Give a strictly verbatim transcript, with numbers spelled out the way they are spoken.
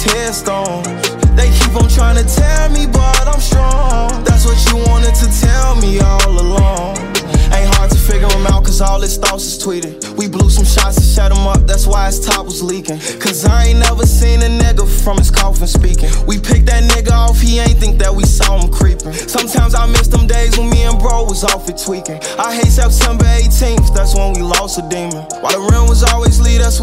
these headstones. They keep on trying to tell me, but I'm strong. That's what you wanted to tell me all along. Ain't hard to figure him out, cause all his thoughts is tweeted. We blew some shots to shut him up, that's why his top was leaking. Cause I ain't never seen a nigga from his coffin speaking. We picked that nigga off, he ain't think that we saw him creeping. Sometimes I miss them days when me and bro was off it tweaking. I hate September eighteenth, that's when we lost a demon. While the rim was always lead us